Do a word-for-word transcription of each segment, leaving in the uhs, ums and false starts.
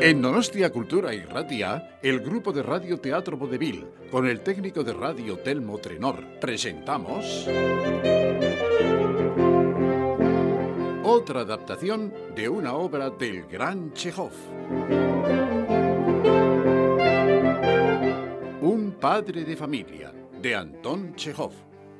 En Donostia Cultura y Ratia, el grupo de Radio Teatro Vodevil, con el técnico de radio Telmo Trenor, presentamos otra adaptación de una obra del gran Chejov. Un padre de familia, de Anton Chejov.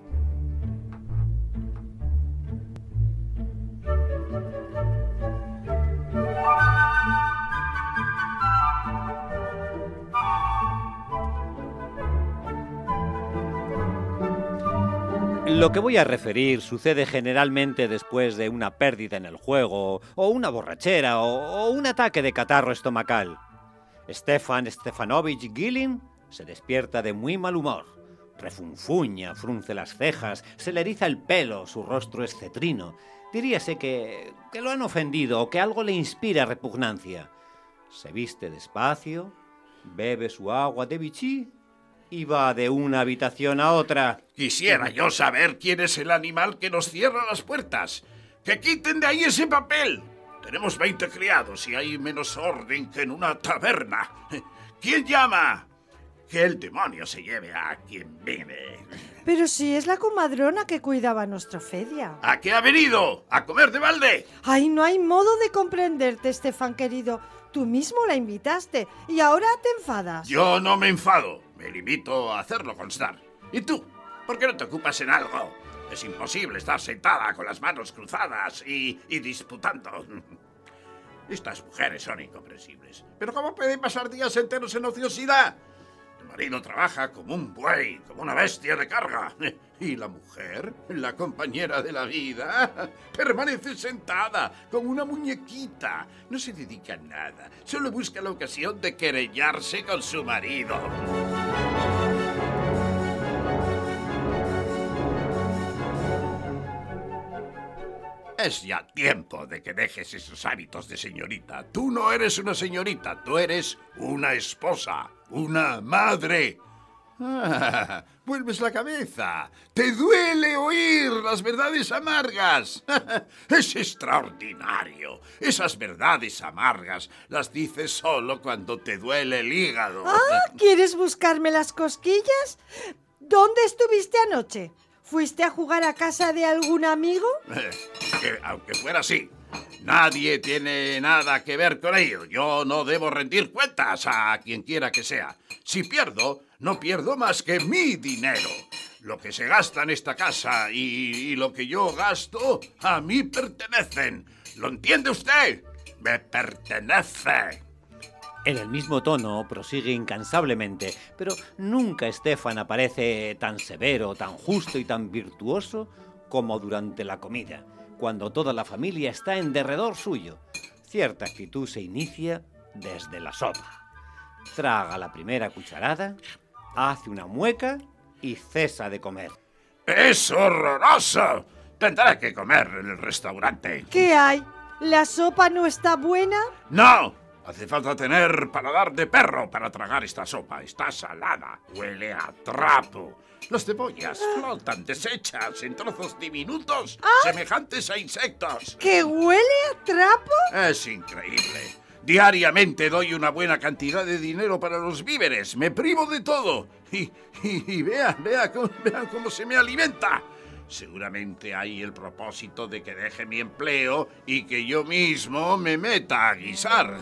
Lo que voy a referir sucede generalmente después de una pérdida en el juego, o una borrachera, o, o un ataque de catarro estomacal. Stefan Stefanovich Gilin se despierta de muy mal humor. Refunfuña, frunce las cejas, se le eriza el pelo, su rostro es cetrino. Diríase que, que lo han ofendido o que algo le inspira repugnancia. Se viste despacio, bebe su agua de vichy y va de una habitación a otra. Quisiera yo saber quién es el animal que nos cierra las puertas. ¡Que quiten de ahí ese papel! Tenemos veinte criados y hay menos orden que en una taberna. ¿Quién llama? Que el demonio se lleve a quien viene. Pero si es la comadrona que cuidaba a nuestra Fedia. ¿A qué ha venido? ¿A comer de balde? Ay, no hay modo de comprenderte, Estefan querido. Tú mismo la invitaste y ahora te enfadas. Yo no me enfado. Me limito a hacerlo constar. ¿Y tú? ¿Por qué no te ocupas en algo? Es imposible estar sentada con las manos cruzadas y, y disputando. Estas mujeres son incomprensibles. ¿Pero cómo pueden pasar días enteros en ociosidad? Tu marido trabaja como un buey, como una bestia de carga. Y la mujer, la compañera de la vida, permanece sentada como una muñequita. No se dedica a nada. Solo busca la ocasión de querellarse con su marido. Es ya tiempo de que dejes esos hábitos de señorita. Tú no eres una señorita, tú eres una esposa, una madre. Ah, vuelves la cabeza. Te duele oír las verdades amargas. Es extraordinario. Esas verdades amargas las dices solo cuando te duele el hígado. Ah, ¿quieres buscarme las cosquillas? ¿Dónde estuviste anoche? ¿Fuiste a jugar a casa de algún amigo? Eh, que, aunque fuera así, nadie tiene nada que ver con ello. Yo no debo rendir cuentas a quien quiera que sea. Si pierdo, no pierdo más que mi dinero. Lo que se gasta en esta casa y, y lo que yo gasto, a mí pertenecen. ¿Lo entiende usted? Me pertenece. En el mismo tono prosigue incansablemente, pero nunca Stefan aparece tan severo, tan justo y tan virtuoso como durante la comida, cuando toda la familia está en derredor suyo. Cierta actitud se inicia desde la sopa. Traga la primera cucharada, hace una mueca y cesa de comer. ¡Es horroroso! Tendrá que comer en el restaurante. ¿Qué hay? ¿La sopa no está buena? ¡No! Hace falta tener paladar de perro para tragar esta sopa. Está salada, huele a trapo. Las cebollas flotan deshechas en trozos diminutos, ¿Ah? semejantes a insectos. ¿Que huele a trapo? Es increíble. Diariamente doy una buena cantidad de dinero para los víveres. Me privo de todo. Y, y, y vea, vea cómo, vean cómo se me alimenta. Seguramente hay el propósito de que deje mi empleo y que yo mismo me meta a guisar.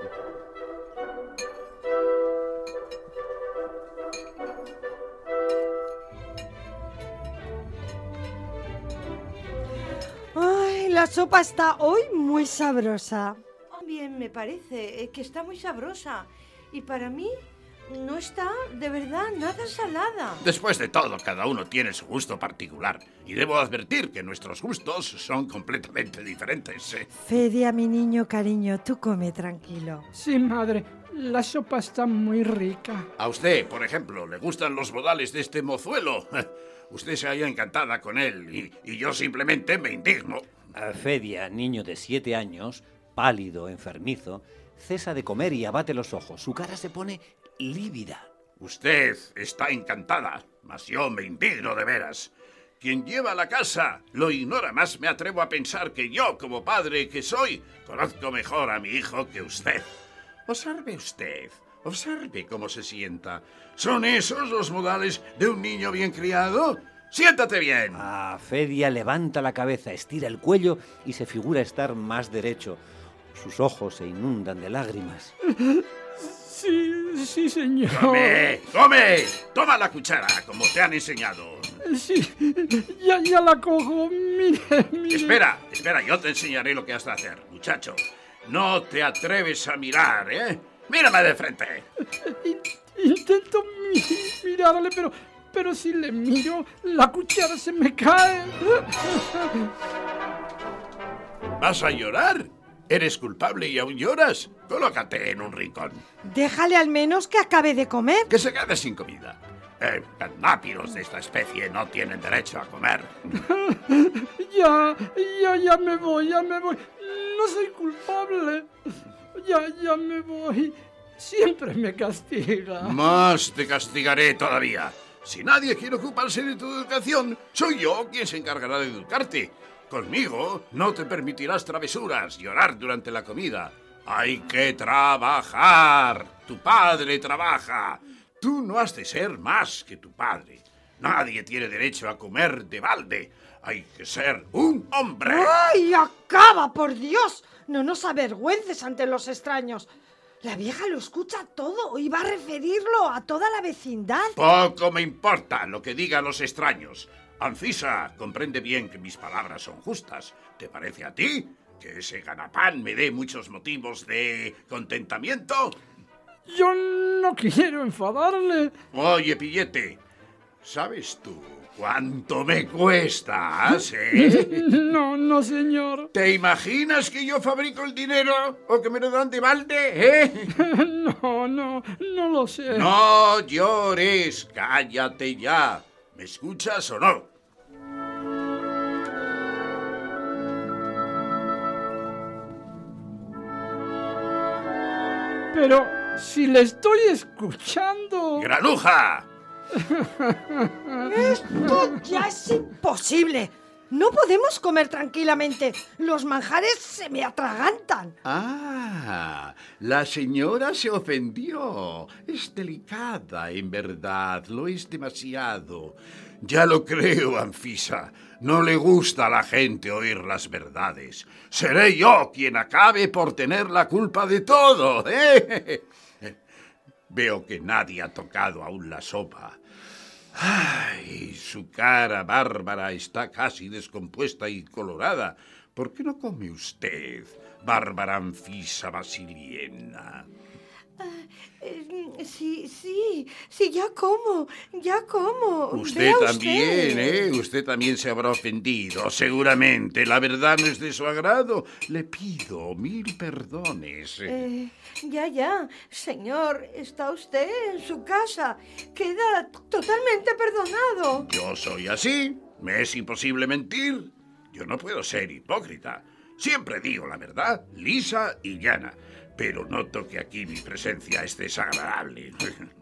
Ay, la sopa está hoy muy sabrosa. Bien, me parece que está muy sabrosa. Y para mí no está, de verdad, nada salada. Después de todo, cada uno tiene su gusto particular. Y debo advertir que nuestros gustos son completamente diferentes. ¿eh? Fedia, mi niño cariño, tú come tranquilo. Sí, madre, la sopa está muy rica. A usted, por ejemplo, ¿le gustan los modales de este mozuelo? Usted se halla encantada con él y, y yo simplemente me indigno. Fedia, niño de siete años, pálido, enfermizo, cesa de comer y abate los ojos. Su cara se pone lívida. Usted está encantada, mas yo me indigno de veras. Quien lleva la casa lo ignora más. Me atrevo a pensar que yo, como padre que soy, conozco mejor a mi hijo que usted. Observe usted, observe cómo se sienta. ¿Son esos los modales de un niño bien criado? ¡Siéntate bien! Ah, Fedia levanta la cabeza, estira el cuello y se figura estar más derecho. Sus ojos se inundan de lágrimas. Sí, sí, señor. ¡Come! ¡Come! Toma la cuchara, como te han enseñado. Sí, ya, ya la cojo. Mire, mire. Espera, espera, yo te enseñaré lo que has de hacer, muchacho. No te atreves a mirar, ¿eh? ¡Mírame de frente! Intento mi mirarle, pero, pero si le miro, la cuchara se me cae. ¿Vas a llorar? ¿Eres culpable y aún lloras? Colócate en un rincón. Déjale al menos que acabe de comer. Que se quede sin comida. Eh, nápiros de esta especie no tienen derecho a comer. Ya, ya, ya me voy, ya me voy. No soy culpable. Ya, ya me voy. Siempre me castiga. Más te castigaré todavía. Si nadie quiere ocuparse de tu educación, soy yo quien se encargará de educarte. Conmigo no te permitirás travesuras, llorar durante la comida. Hay que trabajar. Tu padre trabaja. Tú no has de ser más que tu padre. Nadie tiene derecho a comer de balde. Hay que ser un hombre. ¡Ay, acaba, por Dios! No nos avergüences ante los extraños. La vieja lo escucha todo y va a referirlo a toda la vecindad. Poco me importa lo que digan los extraños. Anfisa comprende bien que mis palabras son justas. ¿Te parece a ti que ese ganapán me dé muchos motivos de contentamiento? Yo no quiero enfadarle. Oye, pillete, ¿sabes tú cuánto me cuestas, eh? No, no, señor. ¿Te imaginas que yo fabrico el dinero o que me lo dan de balde, eh? No, no, no lo sé. No llores, cállate ya. ¿Me escuchas o no? Pero si le estoy escuchando... ¡Granuja! Esto ya es imposible. No podemos comer tranquilamente. Los manjares se me atragantan. Ah, la señora se ofendió. Es delicada, en verdad. Lo es demasiado. Ya lo creo, Anfisa. No le gusta a la gente oír las verdades. Seré yo quien acabe por tener la culpa de todo, ¿eh? Veo que nadie ha tocado aún la sopa. Ay, su cara bárbara está casi descompuesta y colorada. ¿Por qué no come usted, Bárbara Anfisa Vasilievna? Eh, sí, sí, sí, ya como, ya como. Usted Vea también, usted. ¿eh? Usted también se habrá ofendido, seguramente. La verdad no es de su agrado. Le pido mil perdones. Eh, ya, ya, señor, está usted en su casa. Queda totalmente perdonado. Yo soy así. Me es imposible mentir. Yo no puedo ser hipócrita. Siempre digo la verdad, lisa y llana. Pero noto que aquí mi presencia es desagradable.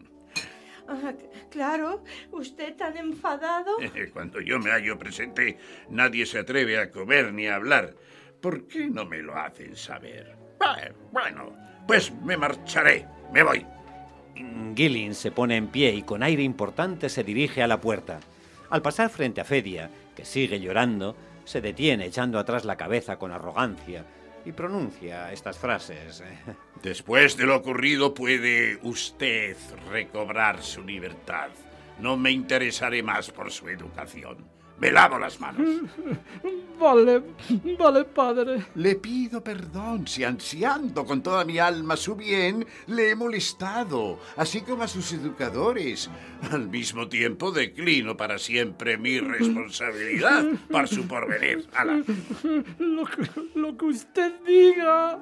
Ah, claro, usted tan enfadado. Cuando yo me hallo presente, nadie se atreve a comer ni a hablar. ¿Por qué no me lo hacen saber? Bueno, pues me marcharé. Me voy. Gilling se pone en pie y con aire importante se dirige a la puerta. Al pasar frente a Fedia, que sigue llorando, se detiene echando atrás la cabeza con arrogancia y pronuncia estas frases. Después de lo ocurrido puede usted recobrar su libertad. No me interesaré más por su educación. Me lavo las manos. Vale, vale, padre. Le pido perdón si ansiando con toda mi alma su bien le he molestado, así como a sus educadores. Al mismo tiempo declino para siempre mi responsabilidad por su porvenir. ¡Hala! Lo que, lo que usted diga.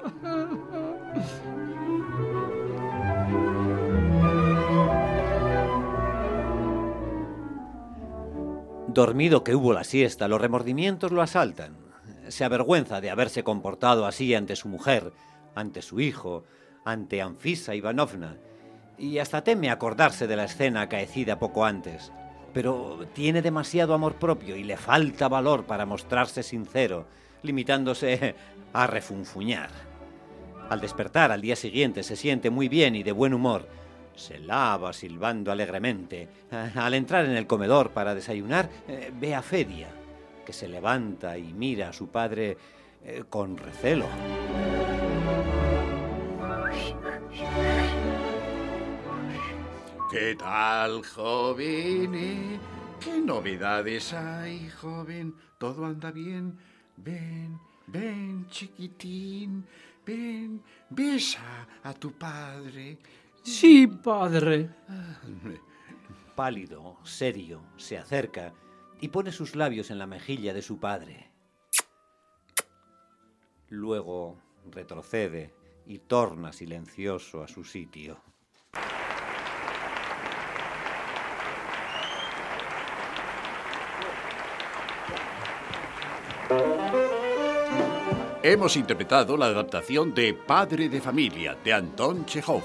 Dormido que hubo la siesta, los remordimientos lo asaltan. Se avergüenza de haberse comportado así ante su mujer, ante su hijo, ante Anfisa Ivanovna, y hasta teme acordarse de la escena acaecida poco antes. Pero tiene demasiado amor propio y le falta valor para mostrarse sincero, limitándose a refunfuñar. Al despertar al día siguiente se siente muy bien y de buen humor. Se lava silbando alegremente. Al entrar en el comedor para desayunar, eh, ve a Fedia, que se levanta y mira a su padre eh, con recelo. ¿Qué tal, joven? ¿Eh? ¿Qué novedades hay, joven? ¿Todo anda bien? Ven, ven, chiquitín. Ven, besa a tu padre. Sí, padre. Pálido, serio, se acerca y pone sus labios en la mejilla de su padre. Luego retrocede y torna silencioso a su sitio. Hemos interpretado la adaptación de Padre de Familia, de Anton Chejov.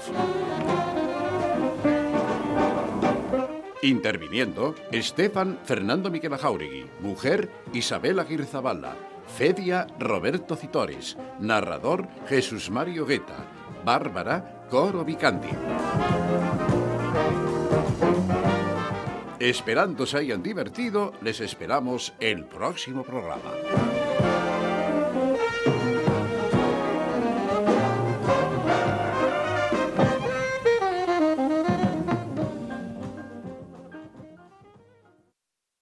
Interviniendo, Stefan Fernando Miquel Jáuregui, mujer Isabel Aguirre Zabala, Fedia Roberto Citores, narrador Jesús Mario Guetta, Bárbara Coro Vicandi. Esperando se hayan divertido, les esperamos el próximo programa.